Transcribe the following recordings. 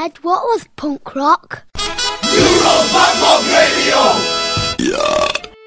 Dad, what was punk rock? Euro Punk Rock Radio! Yeah!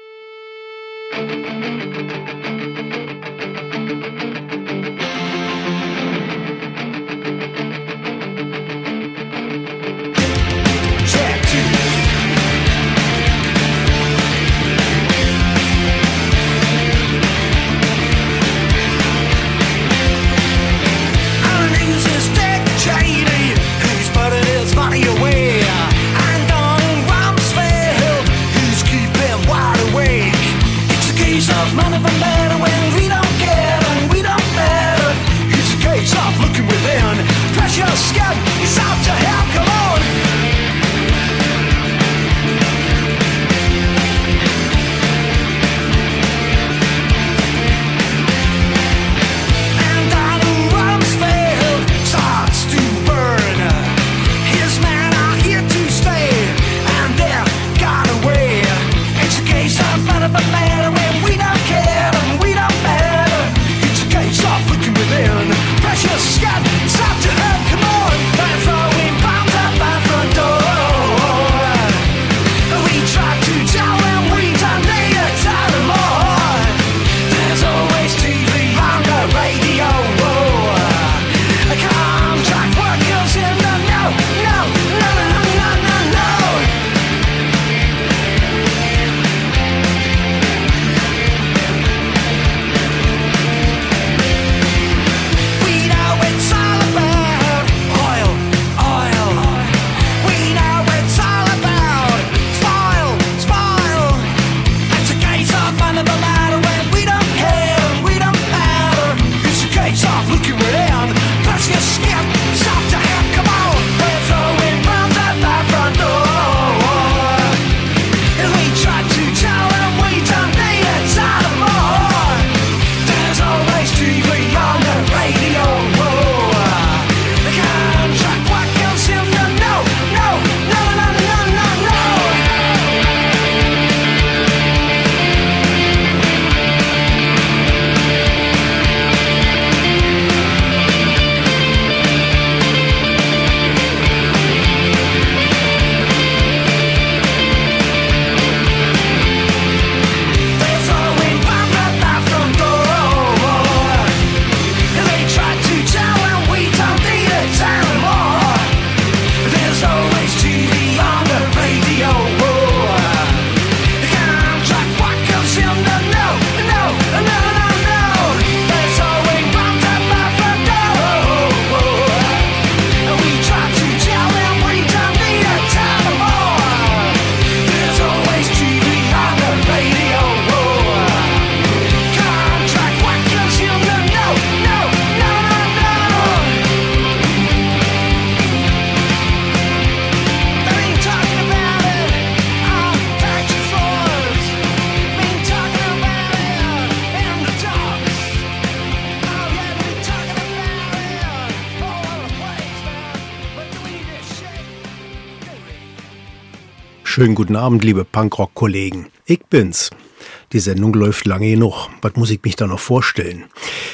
Schönen guten Abend, liebe Punkrock-Kollegen. Ich bin's. Die Sendung läuft lange genug. Was muss ich mich da noch vorstellen?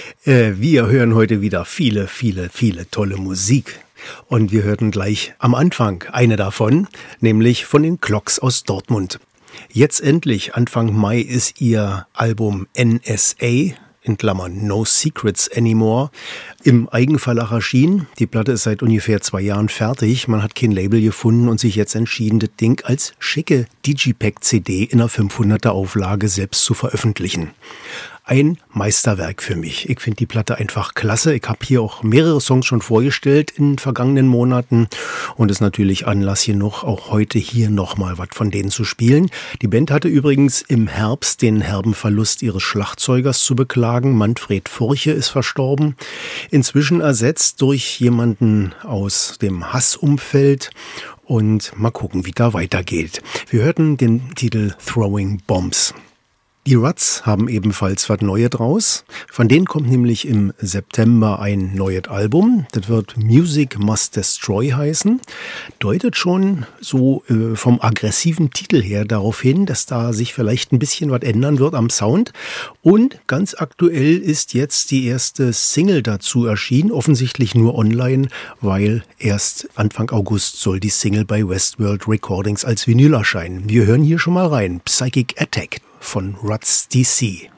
Wir hören heute wieder viele tolle Musik. Und wir hörten gleich am Anfang eine davon, nämlich von den Clocks aus Dortmund. Jetzt endlich, Anfang Mai, ist ihr Album NSA, in Klammern No Secrets Anymore, im Eigenverlag erschienen. Die Platte ist seit ungefähr 2 Jahren fertig. Man hat kein Label gefunden und sich jetzt entschieden, das Ding als schicke Digipack-CD in einer 500er Auflage selbst zu veröffentlichen. Ein Meisterwerk für mich. Ich finde die Platte einfach klasse. Ich habe hier auch mehrere Songs schon vorgestellt in den vergangenen Monaten und ist natürlich Anlass genug, auch heute hier nochmal was von denen zu spielen. Die Band hatte übrigens im Herbst den herben Verlust ihres Schlagzeugers zu beklagen. Manfred Furche ist verstorben. Inzwischen ersetzt durch jemanden aus dem Hassumfeld. Und mal gucken, wie da weitergeht. Wir hörten den Titel Throwing Bombs. Die Ruts haben ebenfalls was Neues draus. Von denen kommt nämlich im September ein neues Album. Das wird Music Must Destroy heißen. Deutet schon so vom aggressiven Titel her darauf hin, dass da sich vielleicht ein bisschen was ändern wird am Sound. Und ganz aktuell ist jetzt die erste Single dazu erschienen. Offensichtlich nur online, weil erst Anfang August soll die Single bei Westworld Recordings als Vinyl erscheinen. Wir hören hier schon mal rein. Psychic Attack von Ruts DC.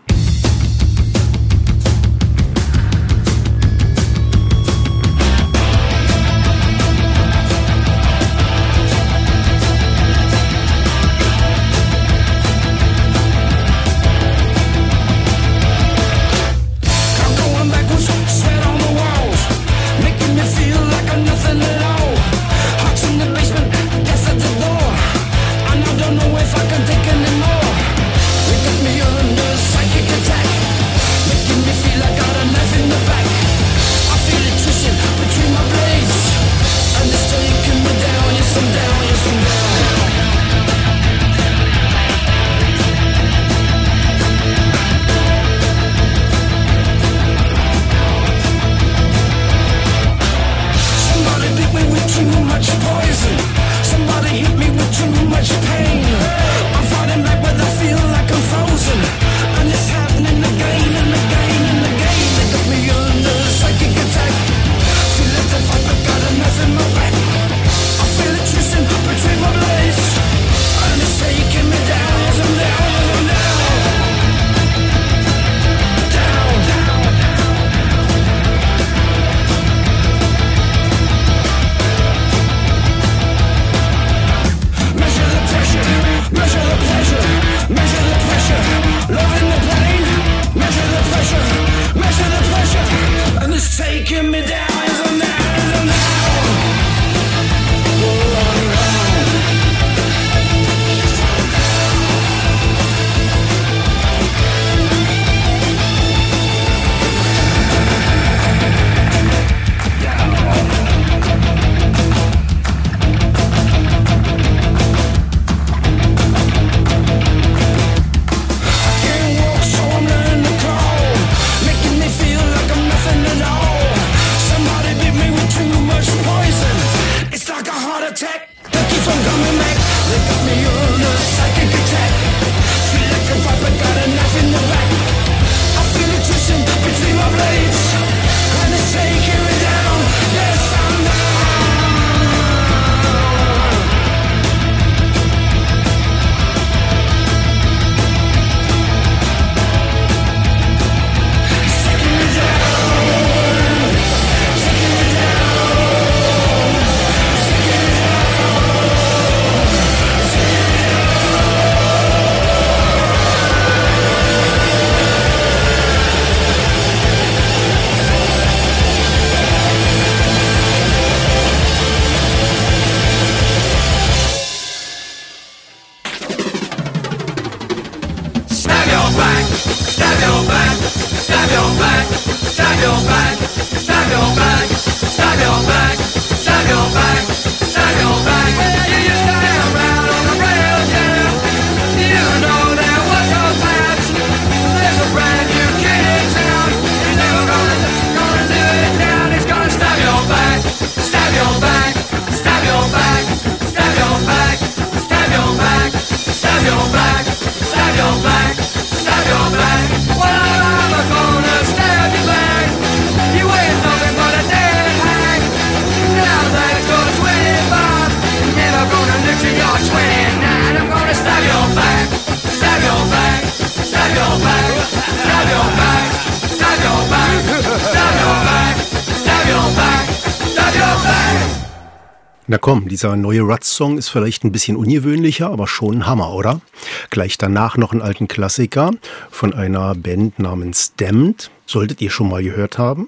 Na komm, dieser neue Ruts-Song ist vielleicht ein bisschen ungewöhnlicher, aber schon ein Hammer, oder? Gleich danach noch einen alten Klassiker von einer Band namens Damned. Solltet ihr schon mal gehört haben.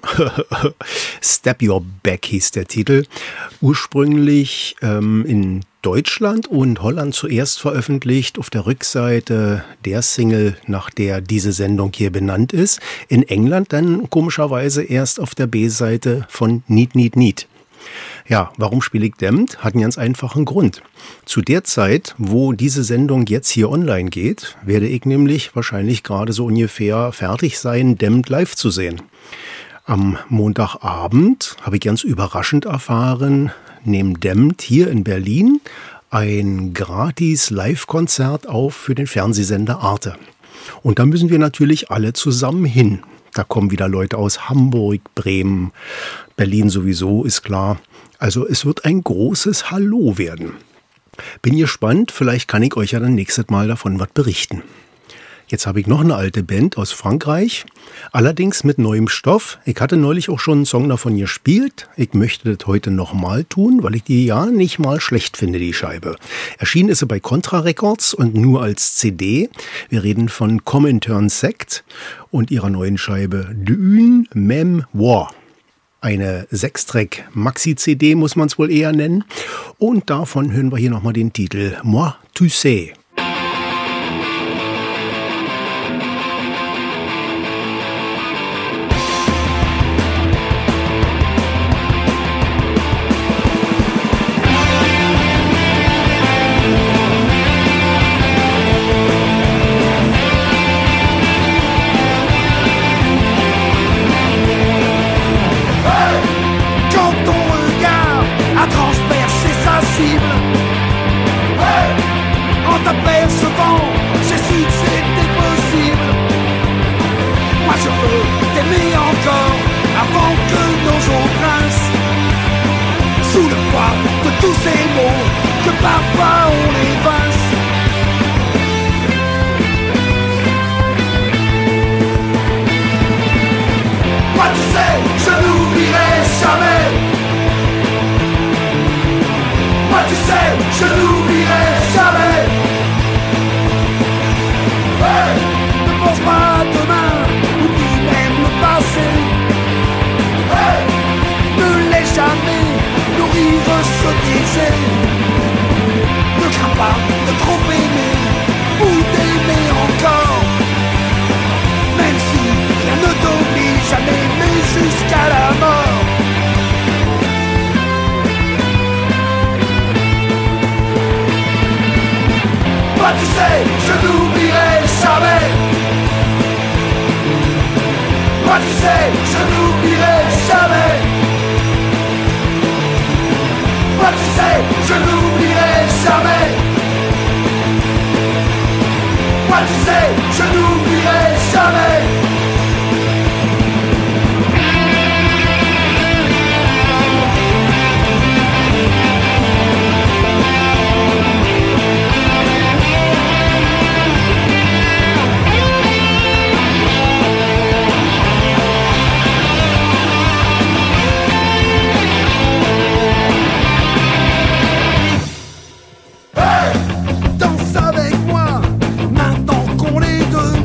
Stab Your Back hieß der Titel. Ursprünglich in Deutschland und Holland zuerst veröffentlicht auf der Rückseite der Single, nach der diese Sendung hier benannt ist. In England dann komischerweise erst auf der B-Seite von Need Need Need. Ja, warum spiele ich Damned? Hat einen ganz einfachen Grund. Zu der Zeit, wo diese Sendung jetzt hier online geht, werde ich nämlich wahrscheinlich gerade so ungefähr fertig sein, Damned live zu sehen. Am Montagabend habe ich ganz überraschend erfahren, neben Damned hier in Berlin ein gratis Live-Konzert auf für den Fernsehsender Arte. Und da müssen wir natürlich alle zusammen hin. Da kommen wieder Leute aus Hamburg, Bremen, Berlin sowieso, ist klar. Also es wird ein großes Hallo werden. Bin gespannt, vielleicht kann ich euch ja dann nächstes Mal davon was berichten. Jetzt habe ich noch eine alte Band aus Frankreich, allerdings mit neuem Stoff. Ich hatte neulich auch schon einen Song davon gespielt. Ich möchte das heute nochmal tun, weil ich die ja nicht mal schlecht finde, die Scheibe. Erschienen ist sie bei Contra Records und nur als CD. Wir reden von Comintern Sect und ihrer neuen Scheibe D'une Mémoire. Eine 6-Track-Maxi-CD muss man es wohl eher nennen. Und davon hören wir hier nochmal den Titel Moi, tu sais. Danse avec moi, maintenant qu'on est deux.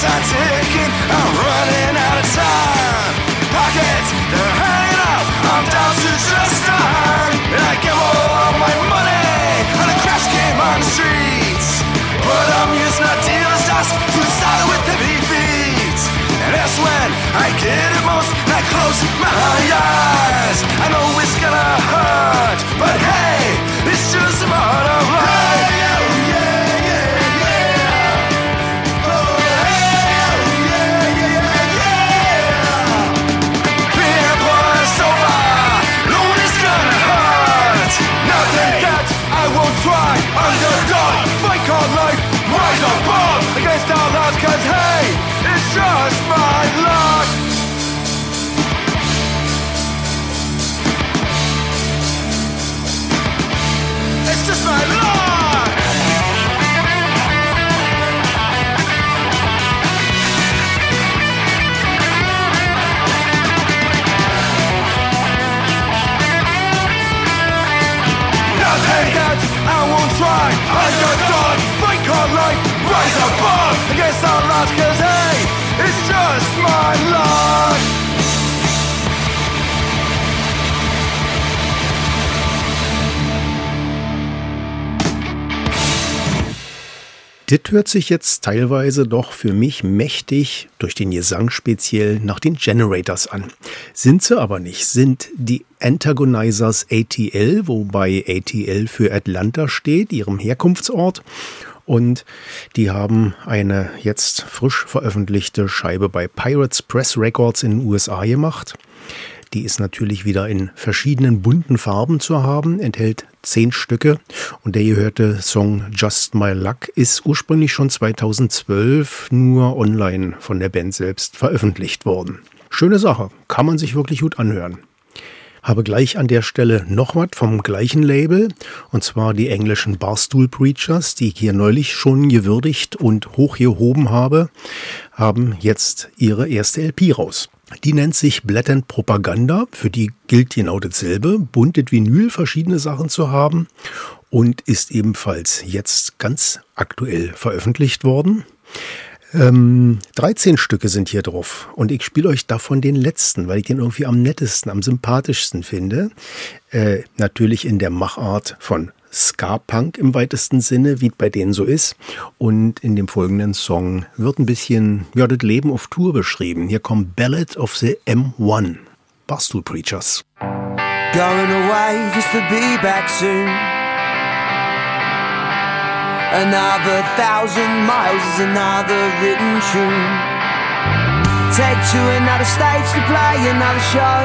clocks are ticking, I'm running out of time. Pockets, they're hanging out, I'm down to just a hand. And I give all my money, and a crash came on the streets. But I'm using a dealer's dust to saddle with heavy feet. And that's when I get it most, and I close my eyes. I know it's gonna hurt, but hey, it's just a matter of life. Try, underdog, fight called life, rise above against all odds, cause hey, it's just my luck. It's just my luck. Nothing that I won't try, underdog, fight called life, rise above against all odds, cause hey, it's just my luck. Das hört sich jetzt teilweise doch für mich mächtig, durch den Gesang speziell, nach den Generators an. Sind sie aber nicht, sind die Antagonizers ATL, wobei ATL für Atlanta steht, ihrem Herkunftsort. Und die haben eine jetzt frisch veröffentlichte Scheibe bei Pirates Press Records in den USA gemacht. Die ist natürlich wieder in verschiedenen bunten Farben zu haben, enthält 10 Stücke. Und der gehörte Song Just My Luck ist ursprünglich schon 2012 nur online von der Band selbst veröffentlicht worden. Schöne Sache, kann man sich wirklich gut anhören. Habe gleich an der Stelle noch was vom gleichen Label, und zwar die englischen Barstool Preachers, die ich hier neulich schon gewürdigt und hochgehoben habe, haben jetzt ihre erste LP raus. Die nennt sich Blatant Propaganda, für die gilt genau dasselbe, buntes Vinyl, verschiedene Sachen zu haben, und ist ebenfalls jetzt ganz aktuell veröffentlicht worden. 13 Stücke sind hier drauf, und ich spiele euch davon den letzten, weil ich den irgendwie am nettesten, am sympathischsten finde. Natürlich in der Machart von Ska-Punk im weitesten Sinne, wie es bei denen so ist. Und in dem folgenden Song wird ein bisschen das Leben auf Tour beschrieben. Hier kommt Ballad of the M1, Barstool Preachers. Going away just to be back soon. Another 1,000 miles is another written tune. Take to another stage to play another show.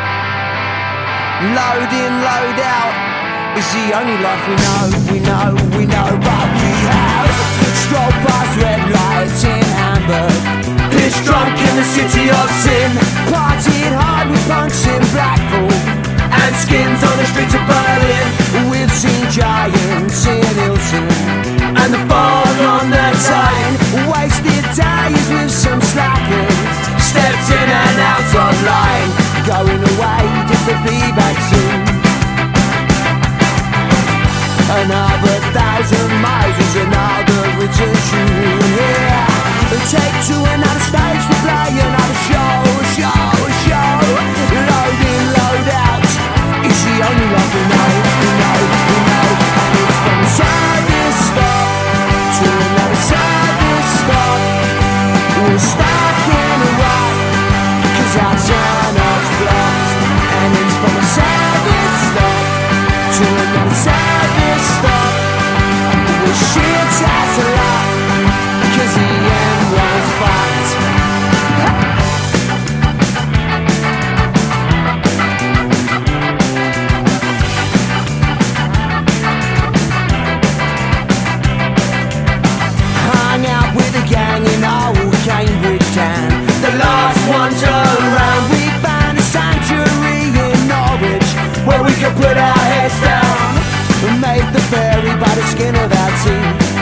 Load in, load out. It's the only life we know, but we have. Stroll past red lights in Hamburg, pitch drunk in the city of sin. Partying hard with punks in Blackpool, and skins on the streets of Berlin. We've seen giants in Hilton, and the fall on the Tyne. Wasted days with some slackers, stepped in and out of line. Going away just to be back soon. Another 1,000 miles is another written tune, yeah. Take to another stage to play another show. Load in, load out. It's the only love we know. And it's from a service stop to another service stop. We're stuck in a rut, 'cause our turn-up's blocked. And it's from a service stop to another service stop. We're shit as a lot, 'cause the end was fucked. Hung out with a gang in old Cambridge town, the last ones around. We found a sanctuary in Norwich, where we could put our heads down and make the ferry by the skin of our teeth.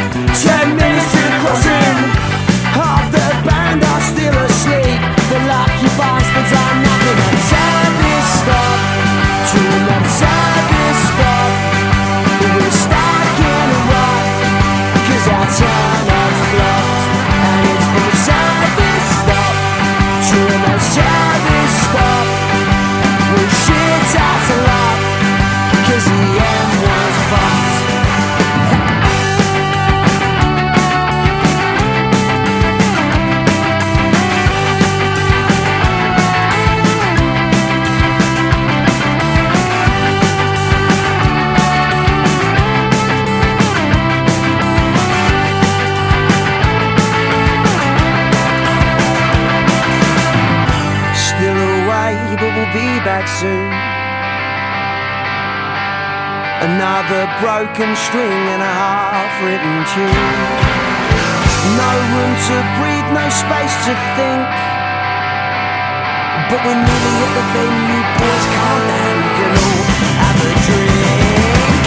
Another broken string and a half-written tune. No room to breathe, no space to think. But we're nearly at the venue, boys, calm down, we can all have a drink.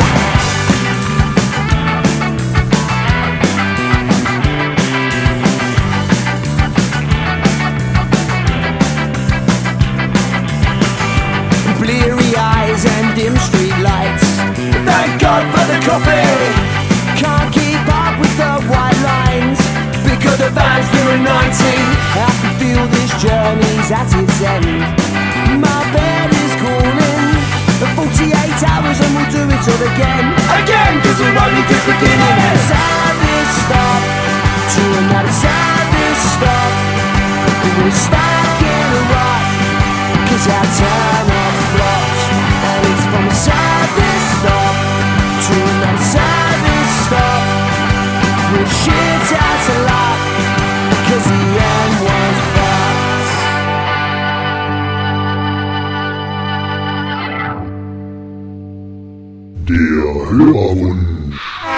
Bleary eyes and dim street lights. Thank God for the coffee. Can't keep up with the white lines because the band's doing 90. I can feel this journey's at its end. My bed is calling. 48 hours and we'll do it all again. Again, cause we're only just beginning. Service stop to another service stop. We're stuck in a rut cause our turn off flopped. And it's from a service stop to another service stop. We're shit out of luck cause the end was fucked. Der Hörerwunsch.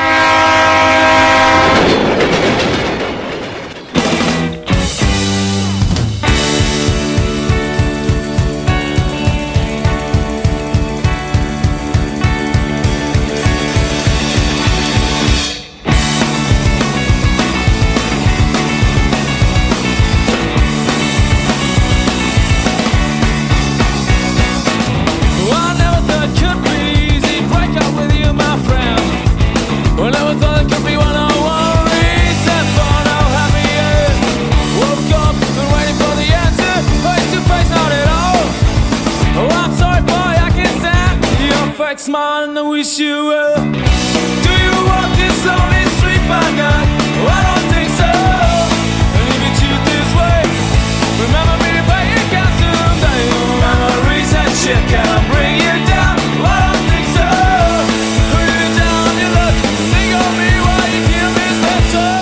Smile and I wish you well. Do you walk this lonely street by night? Oh, I don't think so. And if you choose this way, remember me to pay your gas someday. Memories that shit can bring you down. Oh, I don't think so. Put you down on your luck. Think of me while you kill this letter.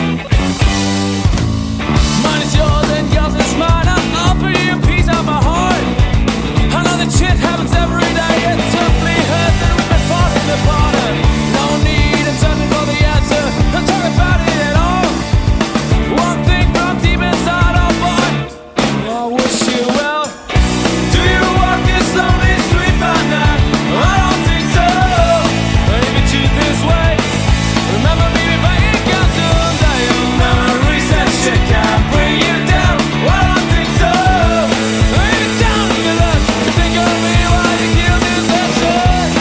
Mine is yours and yours is mine. I offer you a piece of my heart. I know that shit happens every day. It's simply hurts and we've been falling apart. No need in searching for the answer. Don't talk about it at all. One thing from deep inside our boy. I wish you well. Do you walk this lonely street by night? I don't think so. But if you choose this way, remember me to buy your gun someday. Memories that shit can bring you down. I don't think so. If you're down in your luck, think of me while you kill this letter.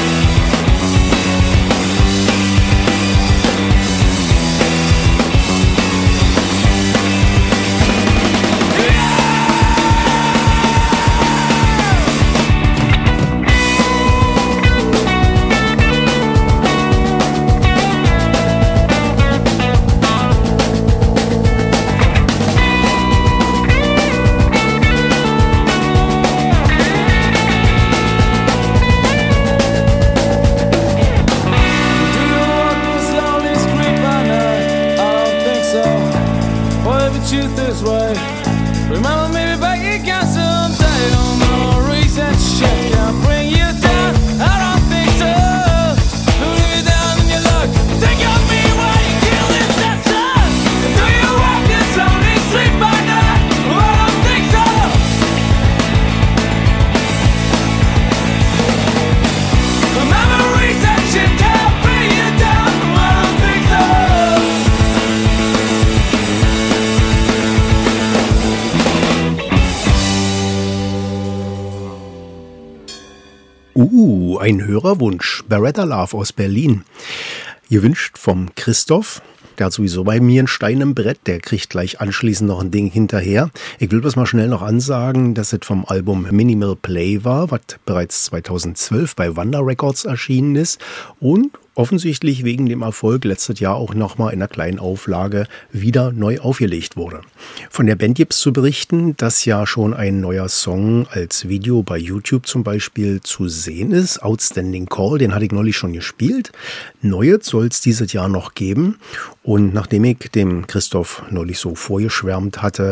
Do you walk this lonely street by night? I don't think so. Or if you choose this way, remember maybe back again someday. No memories and shit can bring you down. I don't think so. Leave you down in your luck. Think of me while you kill this letter. Do you walk this lonely street by night? I don't think so. Memories and shit can bring you down. I don't think so. Ein Hörerwunsch. Beretta Love aus Berlin. Gewünscht vom Christoph. Der hat sowieso bei mir einen Stein im Brett. Der kriegt gleich anschließend noch ein Ding hinterher. Ich will bloß mal schnell noch ansagen, dass es vom Album Minimal Play war, was bereits 2012 bei Wanda Records erschienen ist und offensichtlich wegen dem Erfolg letztes Jahr auch nochmal in einer kleinen Auflage wieder neu aufgelegt wurde. Von der Band gibt's zu berichten, dass ja schon ein neuer Song als Video bei YouTube zum Beispiel zu sehen ist. Outstanding Call, den hatte ich neulich schon gespielt. Neue soll es dieses Jahr noch geben. Und nachdem ich dem Christoph neulich so vorgeschwärmt hatte,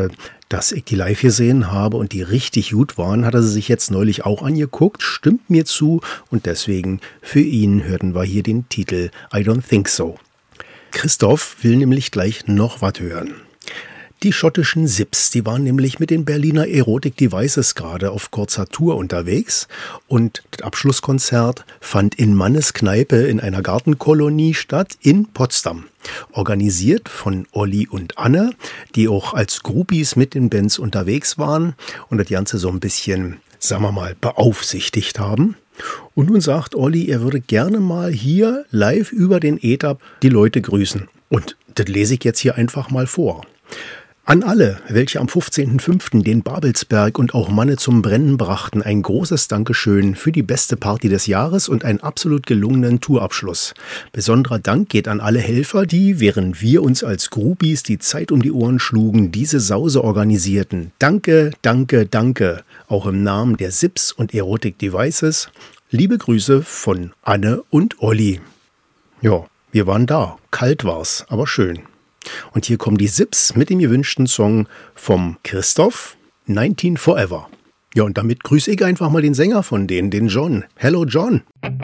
dass ich die live gesehen habe und die richtig gut waren, hat er sie sich jetzt neulich auch angeguckt, stimmt mir zu und deswegen für ihn hörten wir hier den Titel I Don't Think So. Christoph will nämlich gleich noch was hören. Die schottischen Zips, die waren nämlich mit den Berliner Erotic Devices gerade auf kurzer Tour unterwegs und das Abschlusskonzert fand in Mannes Kneipe in einer Gartenkolonie statt in Potsdam. Organisiert von Olli und Anne, die auch als Groupies mit den Bands unterwegs waren und das Ganze so ein bisschen, sagen wir mal, beaufsichtigt haben. Und nun sagt Olli, er würde gerne mal hier live über den Äther die Leute grüßen. Und das lese ich jetzt hier einfach mal vor. An alle, welche am 15.05. den Babelsberg und auch Manne zum Brennen brachten, ein großes Dankeschön für die beste Party des Jahres und einen absolut gelungenen Tourabschluss. Besonderer Dank geht an alle Helfer, die, während wir uns als Groupies die Zeit um die Ohren schlugen, diese Sause organisierten. Danke, danke, danke. Auch im Namen der Zips und Erotic Devices. Liebe Grüße von Anne und Olli. Ja, wir waren da. Kalt war's, aber schön. Und hier kommen die Zips mit dem gewünschten Song vom Christoph, 19 Forever. Ja, und damit grüße ich einfach mal den Sänger von denen, den John. Hello, John.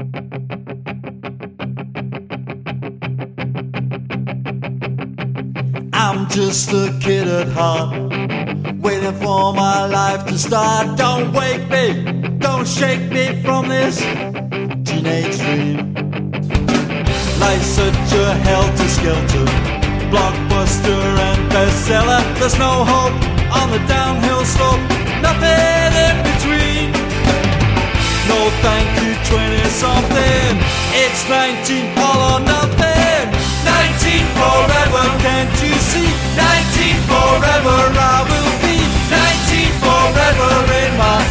I'm just a kid at heart, waiting for my life to start. Don't wake me, don't shake me from this teenage dream. Life's such a helter-skelter, blockbuster and bestseller. There's no hope on the downhill slope, nothing in between. No thank you, 20-something. It's 19 all or nothing. 19 forever, can't you see? 19 forever, I will be 19 forever in my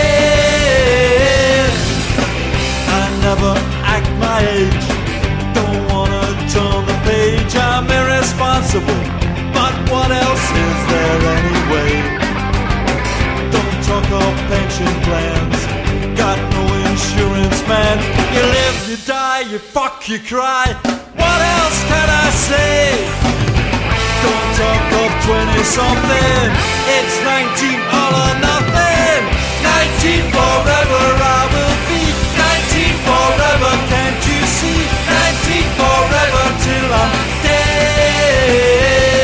head. I never act my age, don't wanna turn the page. I'm irresponsible, but what else is there anyway? Don't talk of pension plans, got no insurance, man. You live, you die, you fuck, you cry. What else can I say? Don't talk of 20-something. It's 19 all or nothing. 19 forever, I will be 19 forever, can't you see? 19 forever till I'm dead.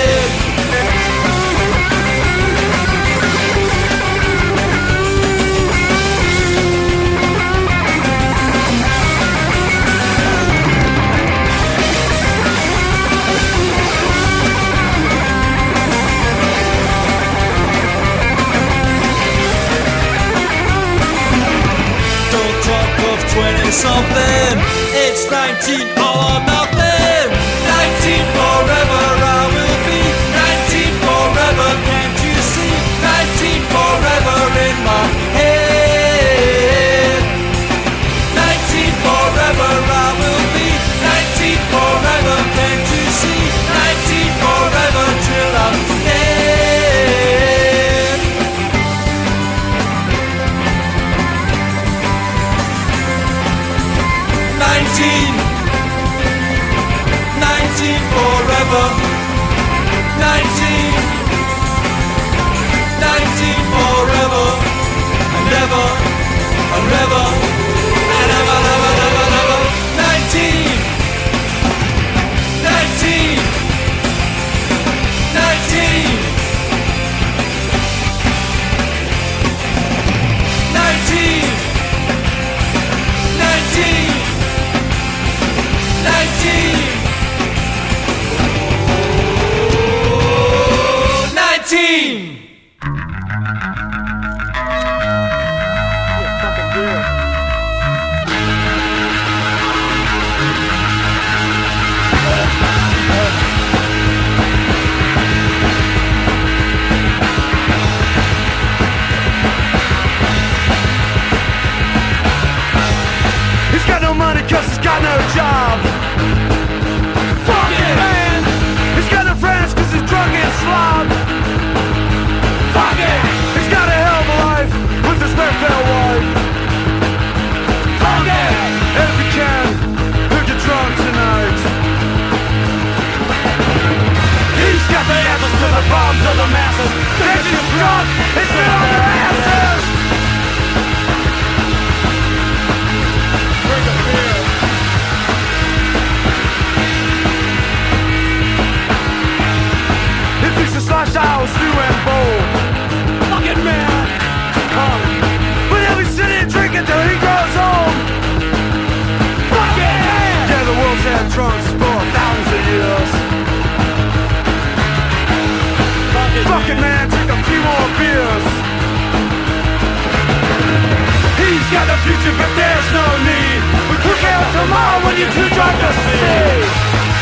Don't talk of 20-something. It's 19 all or nothing. 19 forever, I will be 19 forever, can't you see? 19 forever in my head. 19 forever, I will be 19 forever, can't you see? 19 forever till I'm dead. 19 forever, 19 forever, and ever, and ever, and ever, ever, ever, ever. 19 19 He's got no money 'cause he's got no job. Fuck it, man. He's got no friends 'cause he's drunk and slob. Fuck it. He's got a hell of a life with his fair wife. Fuck it. And if he can, he'll get drunk tonight. He's got the answers to the problems of the masses. Can't you gun, it's been on their asses. Bring a beer. It thinks this lifestyle's new and bold. Fucking man, but he'll be sitting drinking till he goes home. Fucking man. Yeah, the world's had drunks for thousands of years. Fucking man, drink a few more beers. He's got the future, but there's no need. We cook out tomorrow when you're too drunk to see.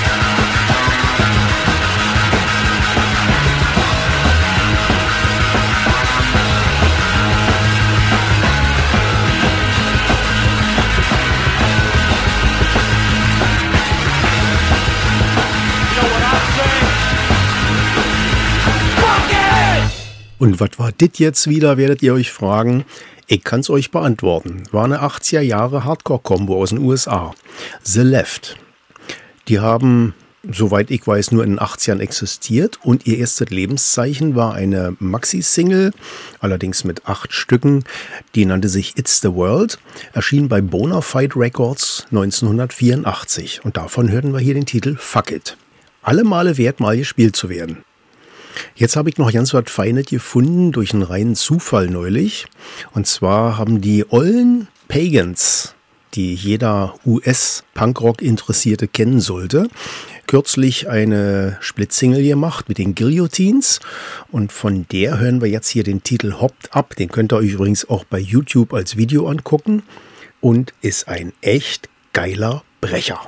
Und was war dit jetzt wieder, werdet ihr euch fragen? Ich kann's euch beantworten. War eine 80er Jahre Hardcore-Kombo aus den USA. The Left. Die haben, soweit ich weiß, nur in den 80ern existiert und ihr erstes Lebenszeichen war eine Maxi-Single, allerdings mit 8 Stücken. Die nannte sich It's the World, erschien bei Bonafide Records 1984 und davon hörten wir hier den Titel Fuck It. Alle Male wert, mal gespielt zu werden. Jetzt habe ich noch ganz was Feines gefunden durch einen reinen Zufall neulich. Und zwar haben die ollen Pagans, die jeder US-Punkrock-Interessierte kennen sollte, kürzlich eine Splitsingle gemacht mit den Guillotines. Und von der hören wir jetzt hier den Titel Hopped Up. Den könnt ihr euch übrigens auch bei YouTube als Video angucken. Und ist ein echt geiler Brecher.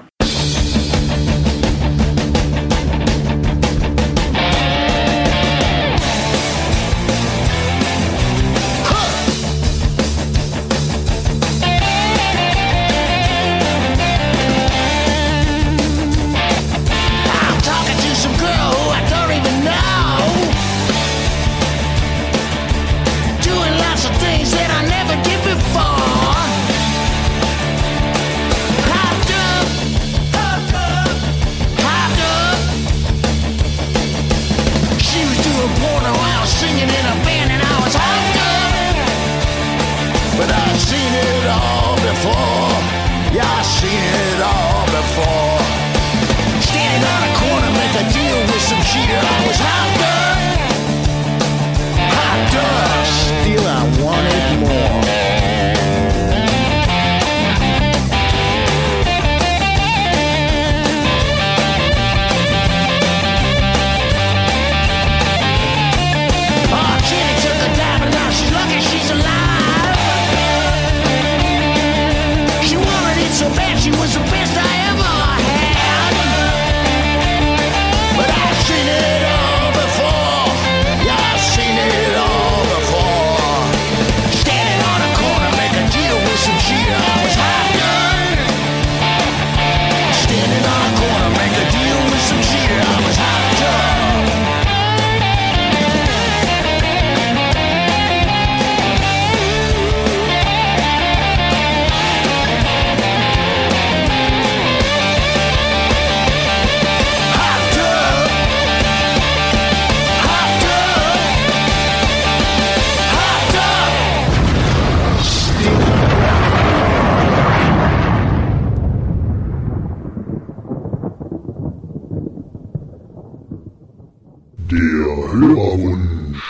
Hörerwunsch.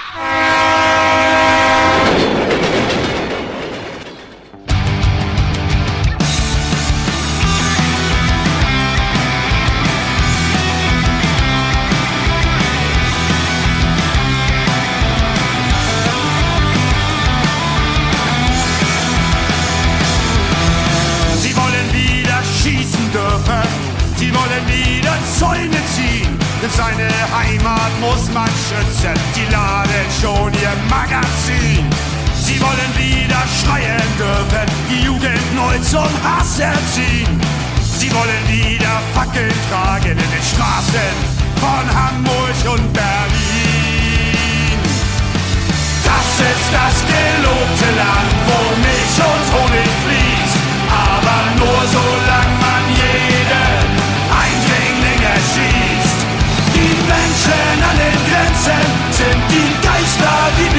Sie wollen wieder schießen dürfen, sie wollen wieder Zäune ziehen. Denn seine Heimat muss man schützen, die laden schon ihr Magazin. Sie wollen wieder schreien dürfen, die Jugend neu zum Hass erziehen. Sie wollen wieder Fackeln tragen in den Straßen von Hamburg und Berlin. Das ist das gelobte Land, wo Milch und Honig fließt, aber nur solange man jeden Eindringling erschießt. Die Menschen an den Grenzen sind die Geister, die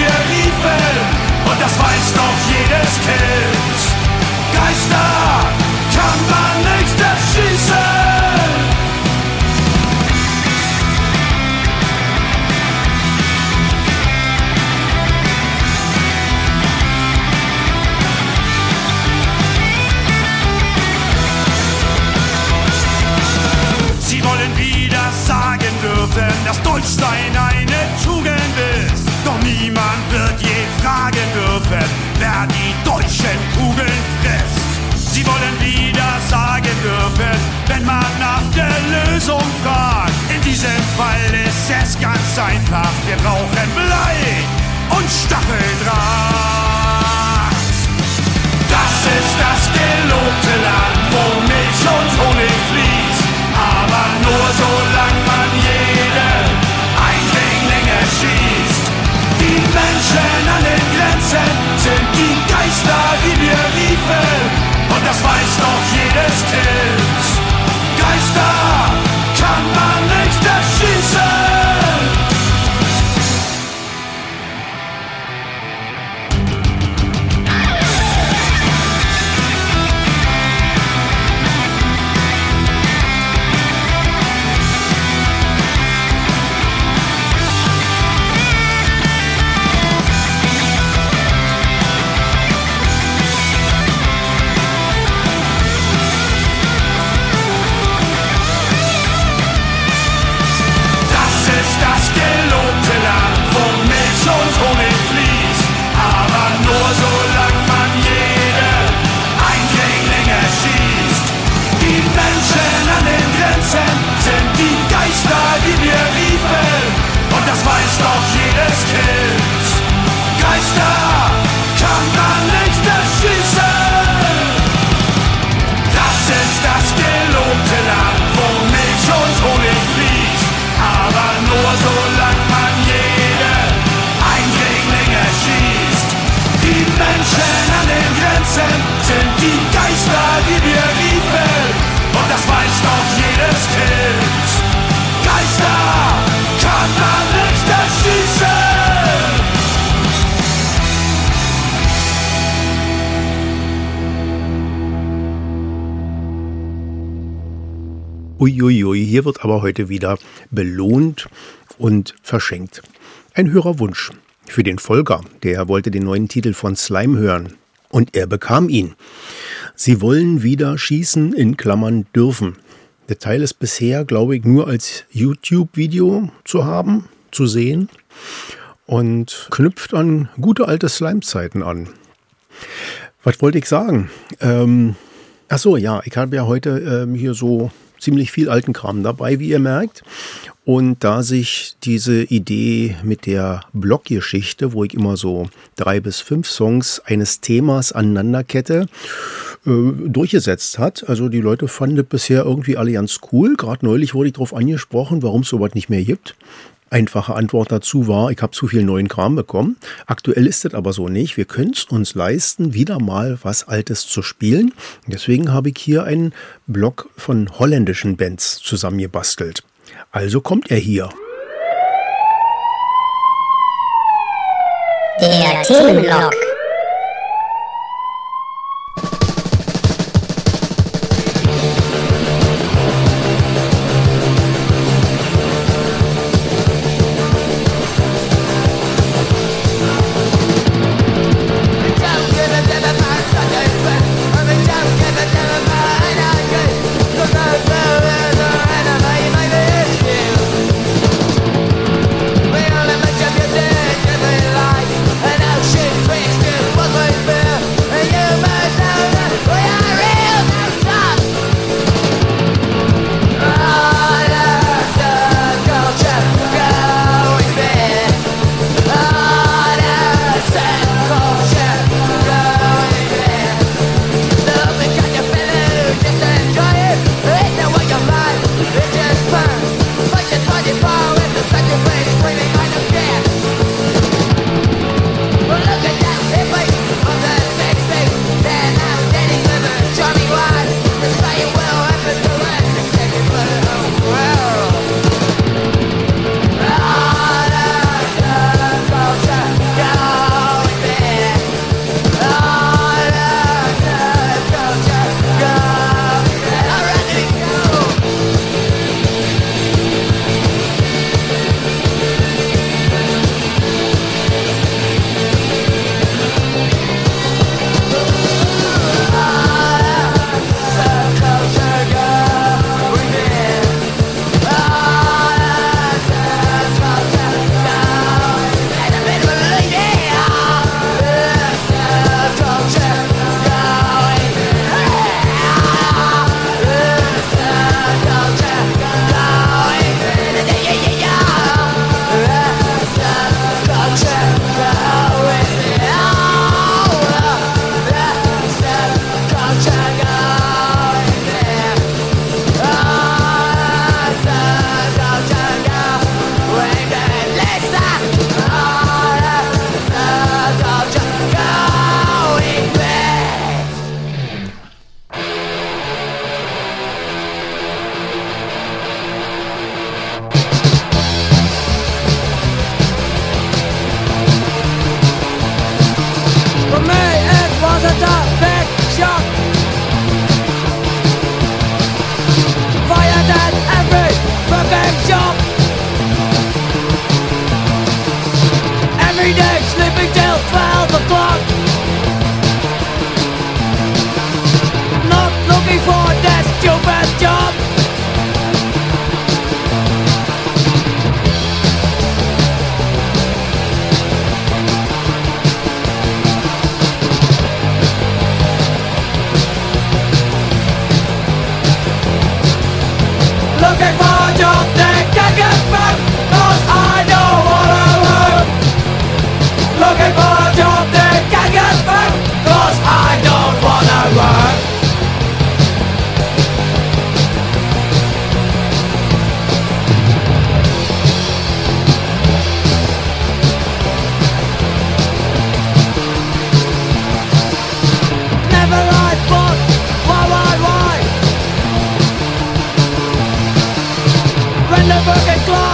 rauchen Blei und Stacheldraht. Das ist das gelobte Land, wo Milch und Honig fließt, aber nur solange man jeden Eindringling erschießt. Die Menschen an den Grenzen sind die Geister, die wir riefen, und das weiß doch jedes Kind. Geister kann man nicht erschießen. Das weiß doch jedes Kind. Geister kann man nicht erschießen. Das ist das gelobte Land, wo Milch und Honig fließt, aber nur solange man jeden Eindringling erschießt. Die Menschen an den Grenzen sind die Geister, die wir riefen, und das weiß doch jedes Kind. Geister kann man nicht erschießen. Uiuiui, hier wird aber heute wieder belohnt und verschenkt. Ein Hörerwunsch für den Volker, der wollte den neuen Titel von Slime hören. Und er bekam ihn. Sie wollen wieder schießen, in Klammern dürfen. Der Teil ist bisher, glaube ich, nur als YouTube-Video zu sehen und knüpft an gute alte Slime-Zeiten an. Was wollte ich sagen? Ich habe ja heute hier so ziemlich viel alten Kram dabei, wie ihr merkt. Und da sich diese Idee mit der Blockgeschichte, wo ich immer so 3 bis 5 Songs eines Themas aneinanderkette, durchgesetzt hat. Also die Leute fanden das bisher irgendwie alle ganz cool. Gerade neulich wurde ich darauf angesprochen, warum es sowas nicht mehr gibt. Einfache Antwort dazu war, ich habe zu viel neuen Kram bekommen. Aktuell ist das aber so nicht. Wir können es uns leisten, wieder mal was Altes zu spielen. Deswegen habe ich hier einen Block von holländischen Bands zusammengebastelt. Also kommt er hier. Der Themenblock. An ocean twixt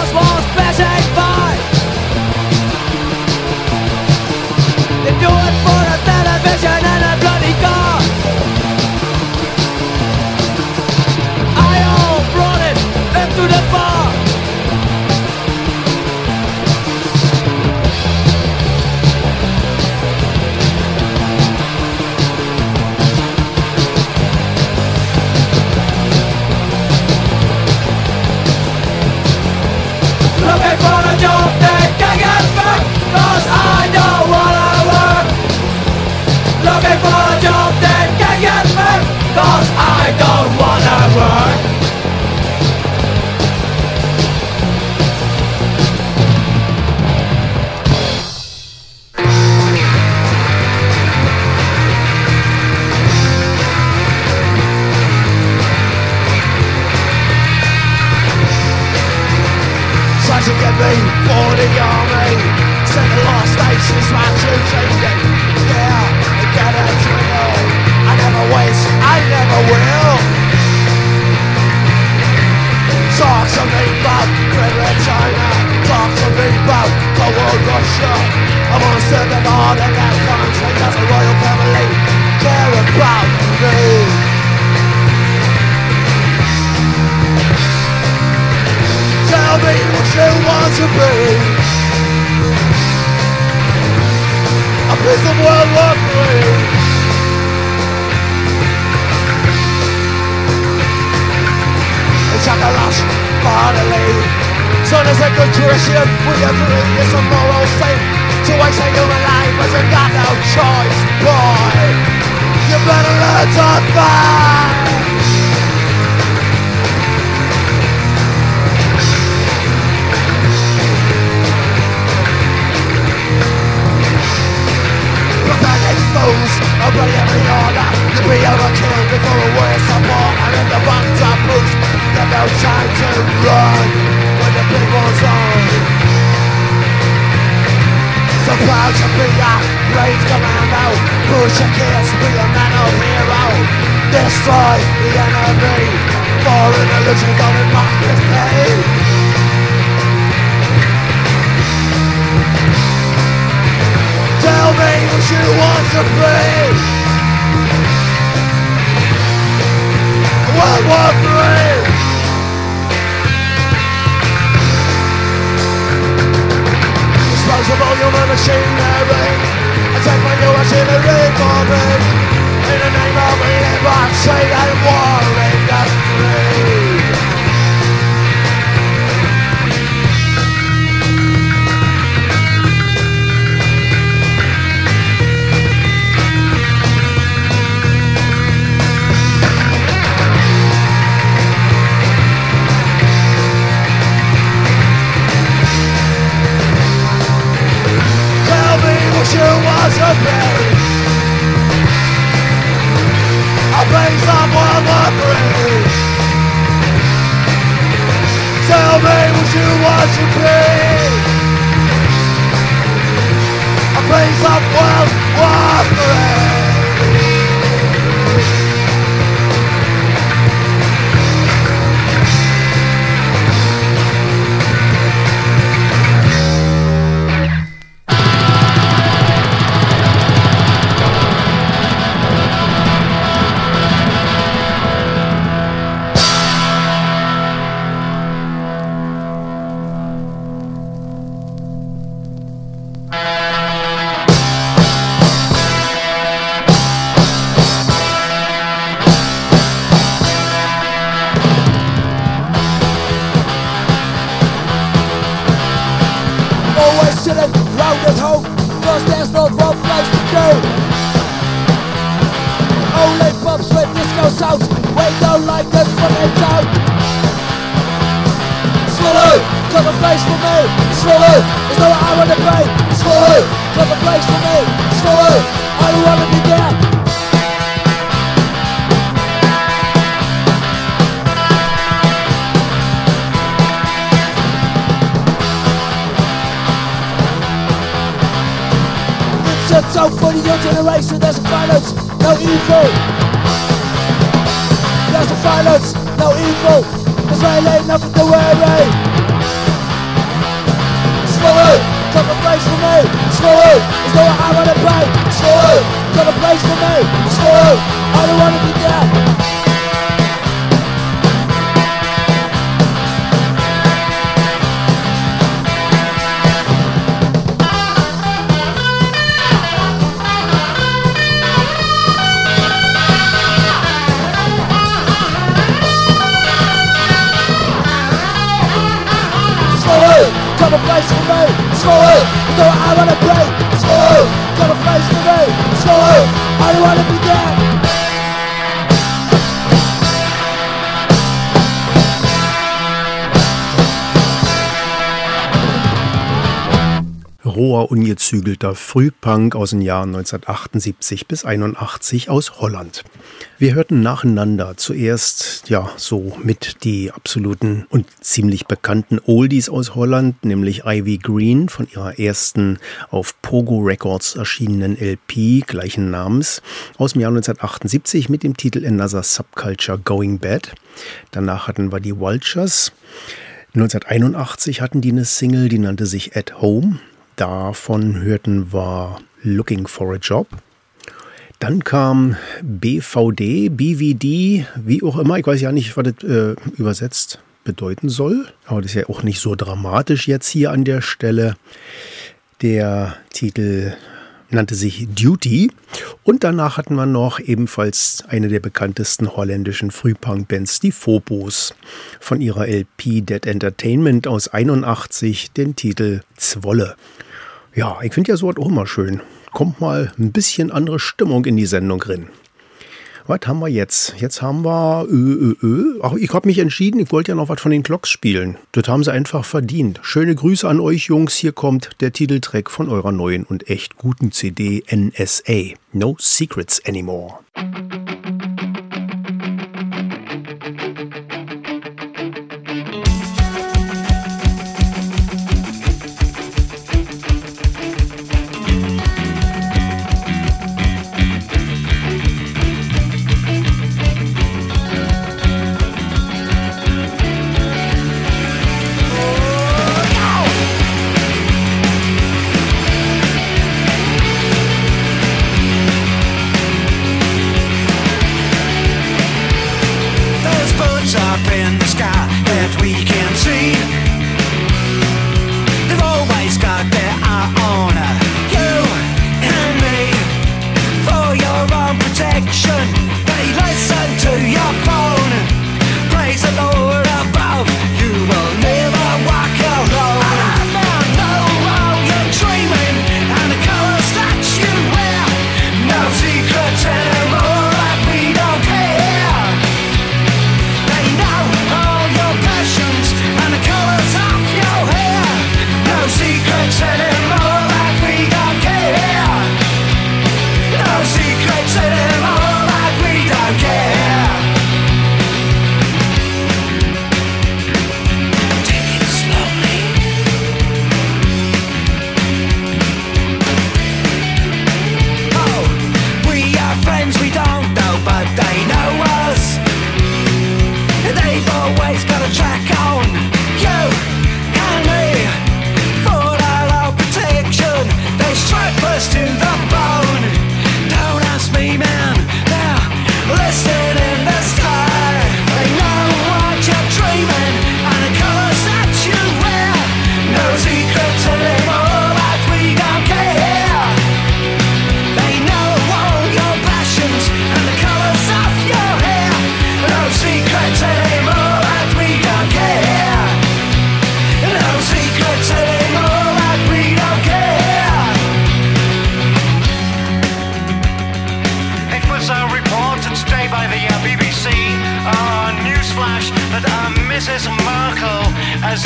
Cause wars passing by. They do it for a television and a bloody car. I all brought it into the bar. Looking for a job that can get back, cause I don't wanna work. Looking for a job that can get back, cause I don't wanna work. To get me for the army, send the lost stations my duty. Yeah, get a drill. I never wish, I never will. Talk to me about Great China. Talk to me about the world Russia. I wanna serve them all in that country. Does the royal family care about me? Tell me what you want to be. A piece of World War III. It's like a lost bodily. Son is a good Christian, we agree it's a moral sin to waste a human life, but you got no choice, boy. You better learn to fight. Fools, obey every order. You be overkilled before a word support. And if the ones are boost, there's no time to run when the big one's on. So proud to be a brave commando. Push your kids, be a man of hero. Destroy the enemy. For an illusion going back with me. Tell me what you want to be. World War III. Disposable human machinery. Attack my new artillery for me. In the name of liberty and war industry. You want to be a piece of World War III. Tell me what you want to be. A piece of World War III. Round at home, cause there's no wrong place to go. Only pubs with disco sounds, we don't like them for their town. Swallow, got a place for me. Swallow, there's no I wanna pay. Swallow, got a place for me. Swallow, I wanna be there. So for the young generation, there's a violence, no evil. There's a violence, no evil. There's really nothing to worry. Swallow, got a place for me. Swallow, it's not what I wanna play. Swallow, got a place for me. Swallow, I don't wanna be down. Got a place for me, Swallow, it's not what I wanna play. Swallow, got a place for me, Swallow, I don't wanna be down. Roher, ungezügelter Frühpunk aus den Jahren 1978 bis 81 aus Holland. Wir hörten nacheinander zuerst, ja, so mit die absoluten und ziemlich bekannten Oldies aus Holland, nämlich Ivy Green von ihrer ersten auf Pogo Records erschienenen LP gleichen Namens aus dem Jahr 1978 mit dem Titel Another Subculture Going Bad. Danach hatten wir die Vultures. 1981 hatten die eine Single, die nannte sich At Home. Davon hörten wir Looking for a Job. Dann kam BVD, BVD, wie auch immer. Ich weiß ja nicht, was das übersetzt bedeuten soll. Aber das ist ja auch nicht so dramatisch jetzt hier an der Stelle. Der Titel nannte sich Duty. Und danach hatten wir noch ebenfalls eine der bekanntesten holländischen Frühpunk-Bands, die Phobos. Von ihrer LP Dead Entertainment aus 81 den Titel Zwolle. Ja, ich finde ja sowas auch immer schön. Kommt mal ein bisschen andere Stimmung in die Sendung drin. Was haben wir jetzt? Jetzt haben wir Ach, ich habe mich entschieden, ich wollte ja noch was von den Clocks spielen. Das haben sie einfach verdient. Schöne Grüße an euch Jungs. Hier kommt der Titeltrack von eurer neuen und echt guten CD NSA. No Secrets Anymore. Mrs. Merkel has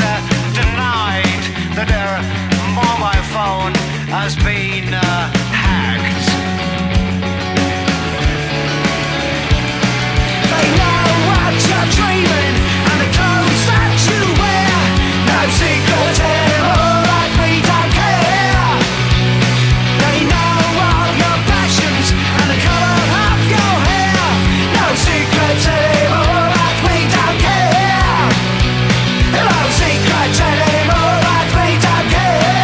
denied that her mobile phone has been hacked. They know what you're dreaming and the clothes that you wear. No secrets anymore, like we don't care. They know all your passions and the colour of your hair. No secrets anymore, like we don't care. No secrets anymore, like we don't care.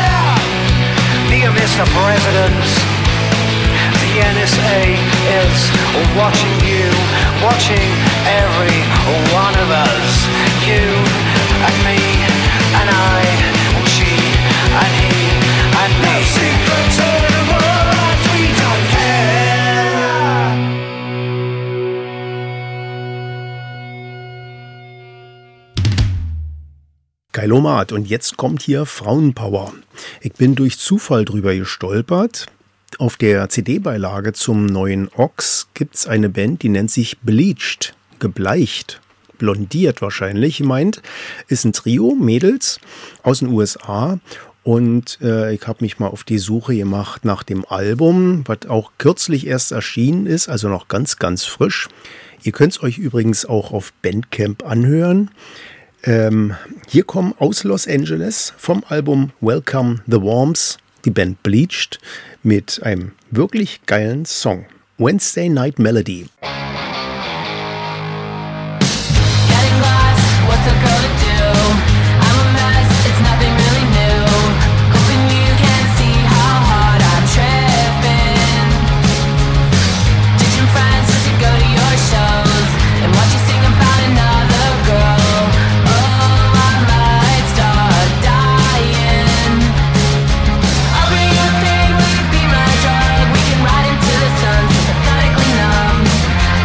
watching you, watching every one of us. You and me and I, and she and he and me. No secrets anymore, as we don't care. Geilomat. Und jetzt kommt hier Frauenpower. Ich bin durch Zufall drüber gestolpert. Auf der CD-Beilage zum neuen Ox gibt's eine Band, die nennt sich Bleached, gebleicht, blondiert wahrscheinlich, meint. Ist ein Trio, Mädels aus den USA. Und ich habe mich mal auf die Suche gemacht nach dem Album, was auch kürzlich erst erschienen ist, also noch ganz, ganz frisch. Ihr könnt es euch übrigens auch auf Bandcamp anhören. Hier kommen aus Los Angeles vom Album Welcome the Worms die Band Bleached mit einem wirklich geilen Song. Wednesday Night Melody. Getting lost, what's a girl to do? I'm a mess, it's nothing really new. Hoping you can see how hard I'm tripping. Ditching friends just to go to your shows and watch you sing about another girl. Oh, I might start dying. I'll bring you a thing, will you be my drug? We can ride into the sun, sympathetically numb.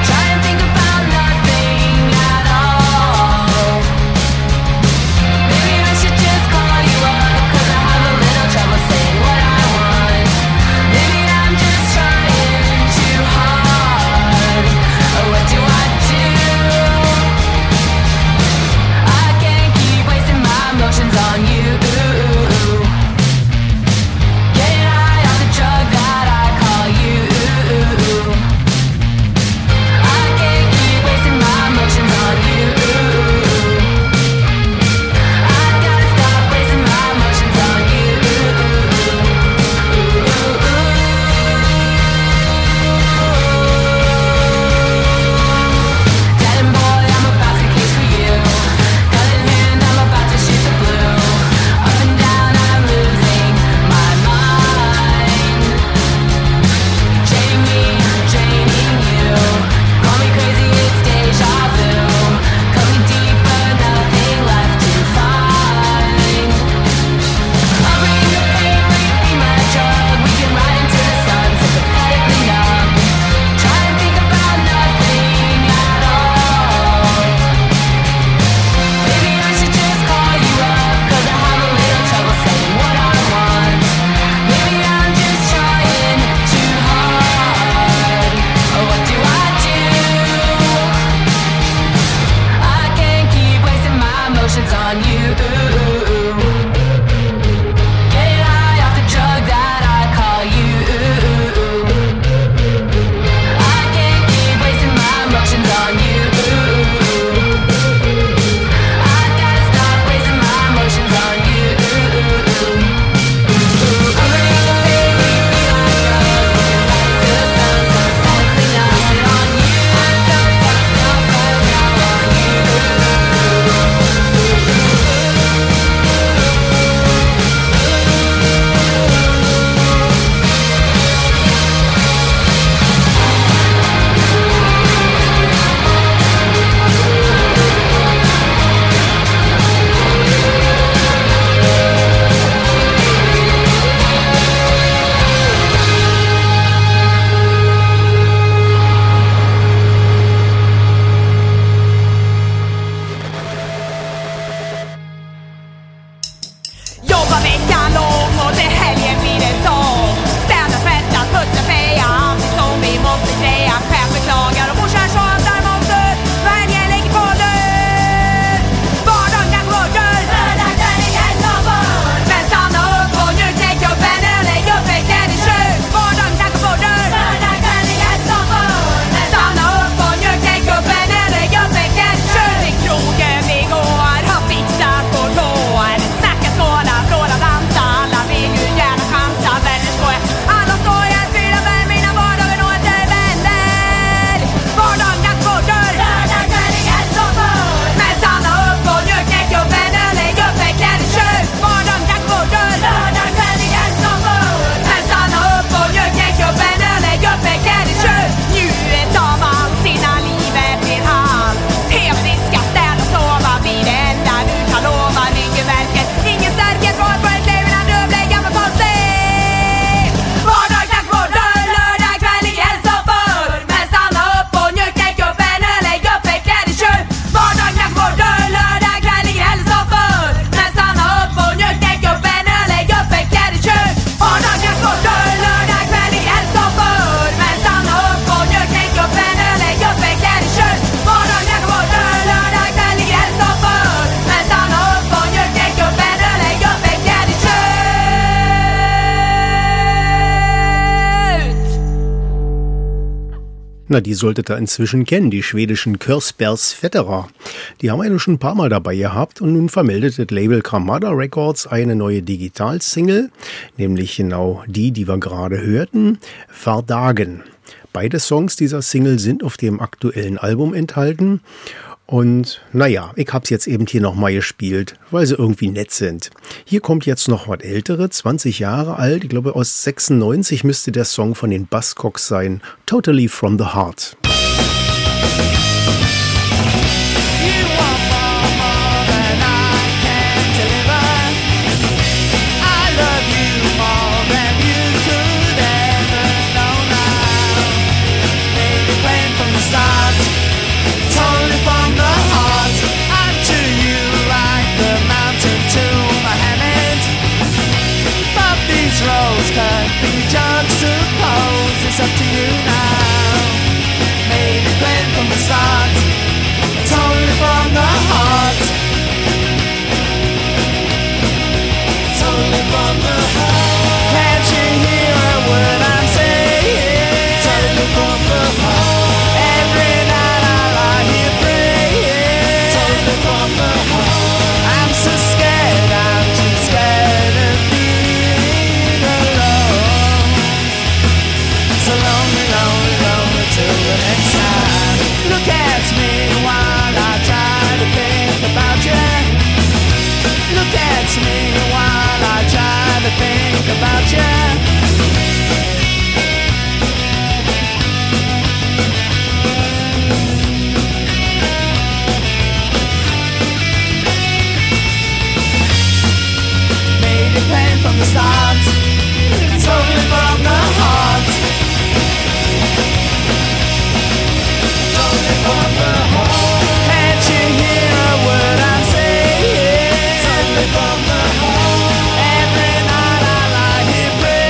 Na, die solltet ihr inzwischen kennen, die schwedischen Körsbärsväterer. Die haben wir schon ein paar Mal dabei gehabt und nun vermeldet das Label Gramada Records eine neue Digital-Single, nämlich genau die wir gerade hörten, Verdagen. Beide Songs dieser Single sind auf dem aktuellen Album enthalten. Und naja, ich hab's jetzt eben hier nochmal gespielt, weil sie irgendwie nett sind. Hier kommt jetzt noch was Ältere, 20 Jahre alt, ich glaube aus 96 müsste der Song von den Buzzcocks sein, Totally From The Heart. It's up to you now. Made it plain from the start. Totally from the heart. Totally from the heart. Can't you hear a word I'm saying? Totally from the heart. Every night I lie here praying. Totally from the heart. I'm so scared, I'm too scared of being alone. So lonely, lonely, lonely till the next time. Look at me while I try to think about you. Look at me while I try to think about you. Made it plain from the start. Totally from the heart. Totally from the heart. Can't you hear a word I'm saying? Totally from the heart. Every night I lie here praying.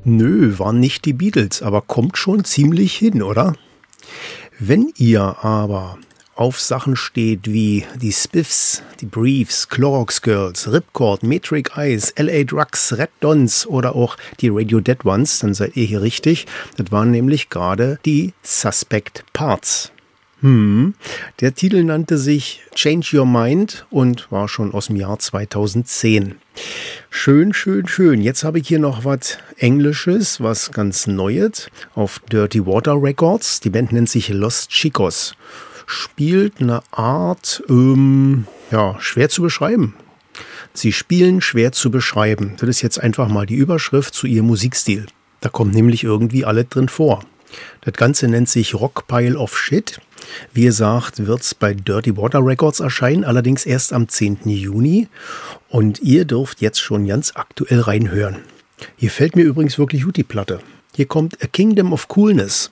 Nö, waren nicht die Beatles, aber kommt schon ziemlich hin, oder? Wenn ihr aber auf Sachen steht wie die Spiffs, die Briefs, Clorox Girls, Ripcord, Metric Eyes, LA Drugs, Red Dons oder auch die Radio Dead Ones, dann seid ihr hier richtig. Das waren nämlich gerade die Suspect Parts. Der Titel nannte sich Change Your Mind und war schon aus dem Jahr 2010. Schön, schön, schön. Jetzt habe ich hier noch was Englisches, was ganz Neues auf Dirty Water Records. Die Band nennt sich Los Chicos. Spielt eine Art, schwer zu beschreiben. Sie spielen schwer zu beschreiben. Das ist jetzt einfach mal die Überschrift zu ihrem Musikstil. Da kommt nämlich irgendwie alles drin vor. Das Ganze nennt sich Rock Pile of Shit. Wie gesagt, wird es bei Dirty Water Records erscheinen, allerdings erst am 10. Juni. Und ihr dürft jetzt schon ganz aktuell reinhören. Hier fällt mir übrigens wirklich gut die Platte. Hier kommt A Kingdom of Coolness.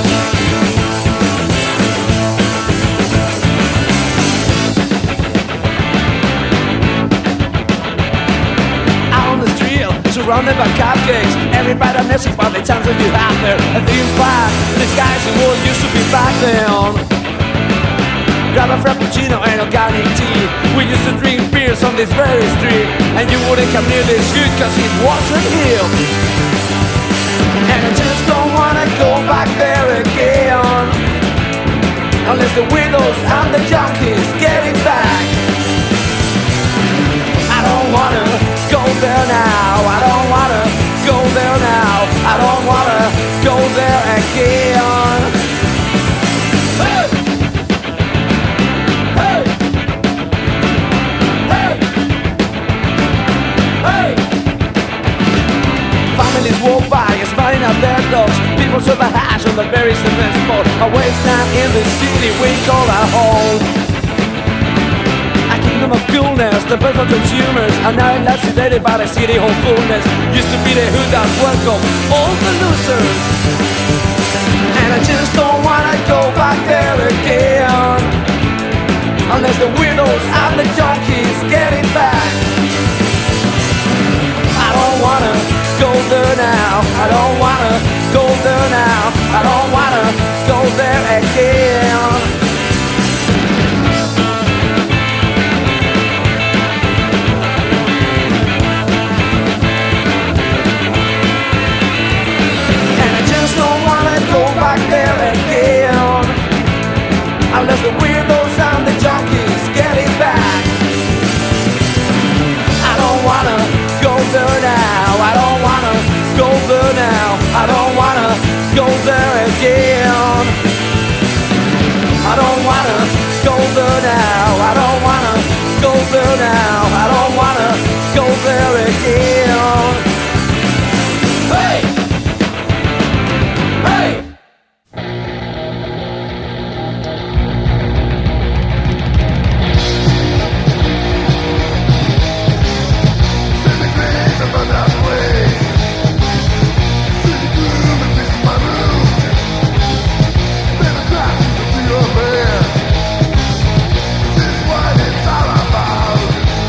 Surrounded by cupcakes, everybody messing for the times that you have there. A theme park, this guy's the world used to be back then. Grab a frappuccino and organic tea. We used to drink beers on this very street, and you wouldn't come near this good cause it wasn't here. And I just don't wanna go back there again, unless the widows and the junkies get it back. I don't wanna go there now, I don't wanna go there now, I don't wanna go there again. Hey! Hey! Hey! Hey! Families walk by, smiling at their dogs. People serve a hash on the very cement spot. A wasteland in the city we call our home. Of coolness, the birth of consumers are now elucidated by the city hall fullness. Used to be the hood that welcome all the losers, and I just don't wanna go back there again, unless the widows and the junkies get it back. I don't wanna go there now, I don't wanna go there now, I don't wanna go there again. Unless the weirdos and the junkies get it back. I don't wanna go there now, I don't wanna go there now, I don't wanna go there again. I don't wanna go there now, I don't wanna go there now, I don't wanna go there again. Hey! Hey! This is what it's all about.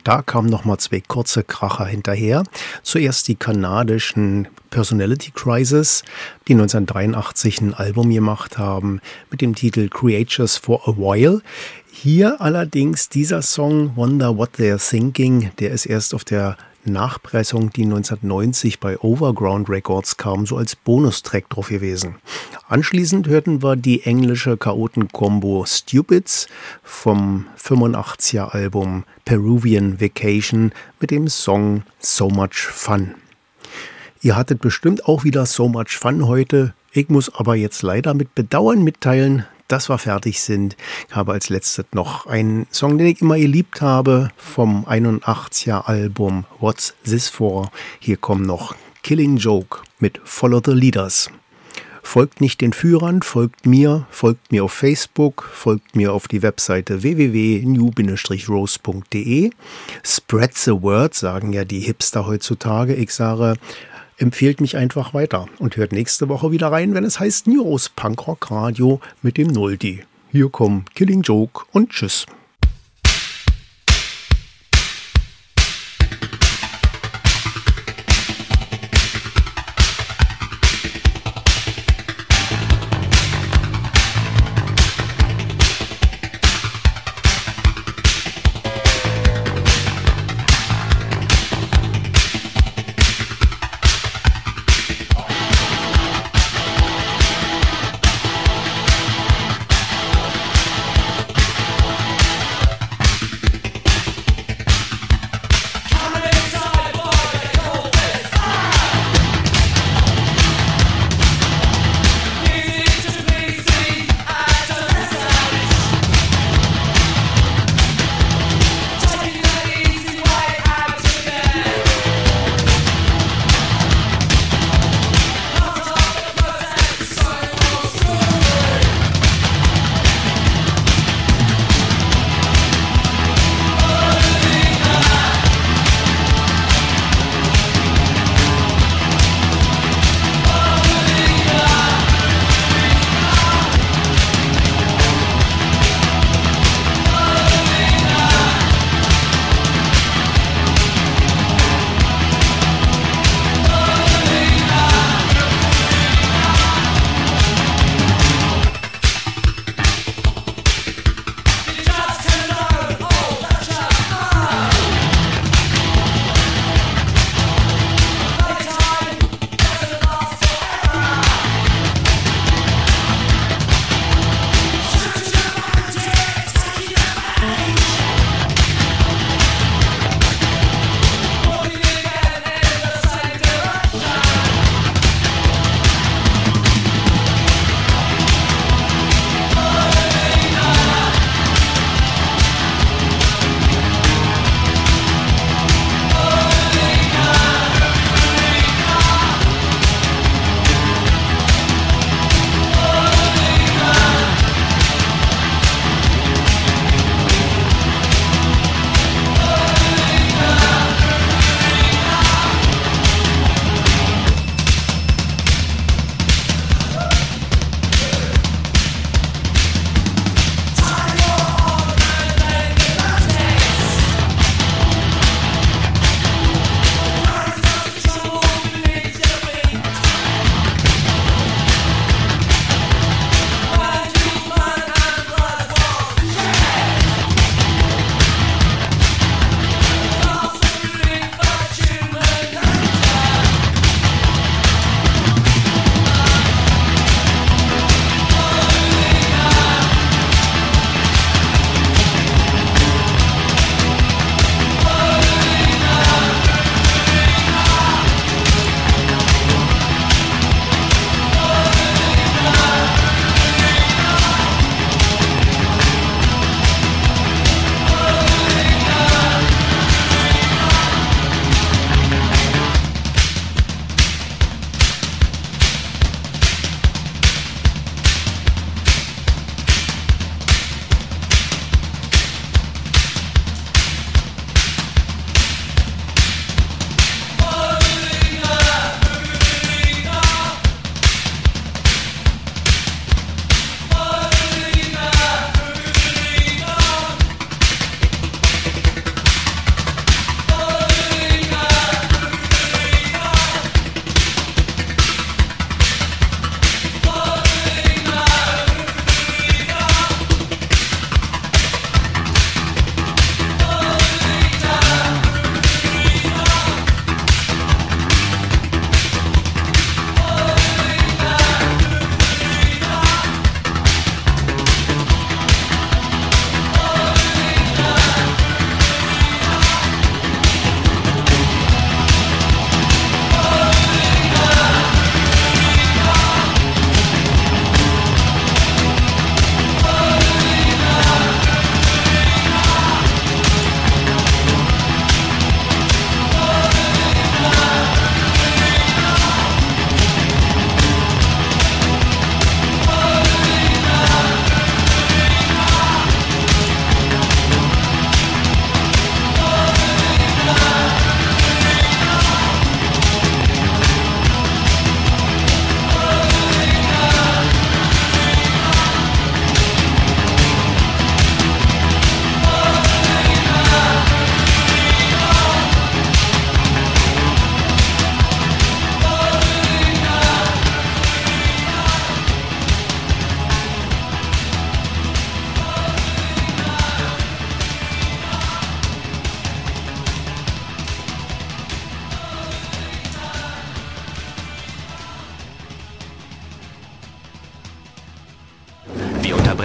Da kamen nochmal 2 kurze Kracher hinterher. Zuerst die kanadischen Personality Crisis, die 1983 ein Album gemacht haben mit dem Titel Creatures for a While. Hier allerdings dieser Song Wonder What They're Thinking, der ist erst auf der Nachpressung, die 1990 bei Overground Records kam, so als Bonustrack drauf gewesen. Anschließend hörten wir die englische Chaoten-Kombo Stupids vom 85er Album Peruvian Vacation mit dem Song So Much Fun. Ihr hattet bestimmt auch wieder So Much Fun heute. Ich muss aber jetzt leider mit Bedauern mitteilen, dass wir fertig sind. Ich habe als letztes noch einen Song, den ich immer geliebt habe, vom 81er Album What's This For? Hier kommt noch Killing Joke mit Follow the Leaders. Folgt nicht den Führern, folgt mir auf Facebook, folgt mir auf die Webseite www.new-rose.de. Spread the word, sagen ja die Hipster heutzutage. Ich sage, empfehlt mich einfach weiter und hört nächste Woche wieder rein, wenn es heißt New Rose Punkrock Radio mit dem Nuldi. Hier kommen Killing Joke und tschüss.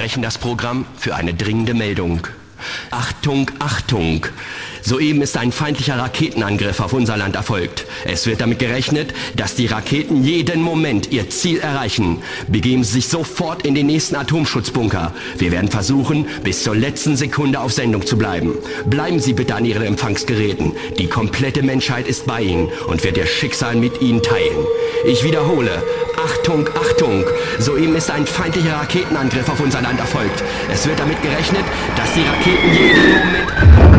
unterbrechen das Programm für eine dringende Meldung. Achtung, Achtung! Soeben ist ein feindlicher Raketenangriff auf unser Land erfolgt. Es wird damit gerechnet, dass die Raketen jeden Moment ihr Ziel erreichen. Begeben Sie sich sofort in den nächsten Atomschutzbunker. Wir werden versuchen, bis zur letzten Sekunde auf Sendung zu bleiben. Bleiben Sie bitte an Ihren Empfangsgeräten. Die komplette Menschheit ist bei Ihnen und wird Ihr Schicksal mit Ihnen teilen. Ich wiederhole. Achtung, Achtung! Soeben ist ein feindlicher Raketenangriff auf unser Land erfolgt. Es wird damit gerechnet, dass die Raketen jeden Moment...